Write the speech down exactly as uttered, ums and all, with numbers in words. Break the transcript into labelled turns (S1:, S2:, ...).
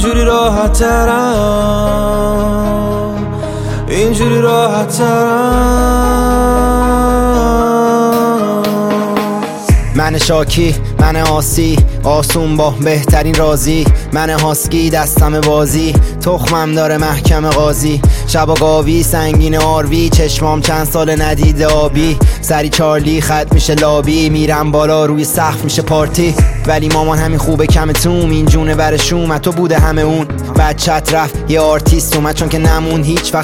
S1: اینجوری راحت ترم، اینجوری راحت ترم.
S2: من شاکی، من آسی، آسون با بهترین رازی. من هاسکی دستم بازی، تخمم داره محکم قاضی. شب و گاوی سنگین آروی، چشمام چند سال ندیده آبی. سری چارلی خط میشه لابی، میرم بالا روی سقف میشه پارتی. ولی مامان همین خوبه کم توم، این جونه برشوم تو بوده همه اون. بچت رفت یه آرتیست اومد چون که نمون هیچ وقت